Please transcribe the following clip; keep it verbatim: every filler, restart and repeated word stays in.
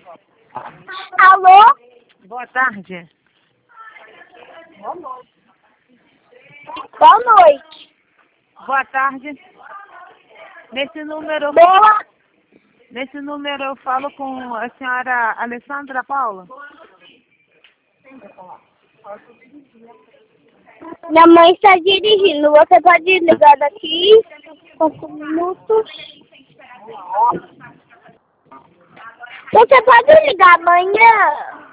Alô? Boa tarde. Boa noite. Boa noite. Boa tarde. Nesse número, Boa. nesse número eu falo com a senhora Alessandra Paula. Minha mãe está dirigindo. Você pode ligar daqui cinco minutos. Você pode ligar amanhã?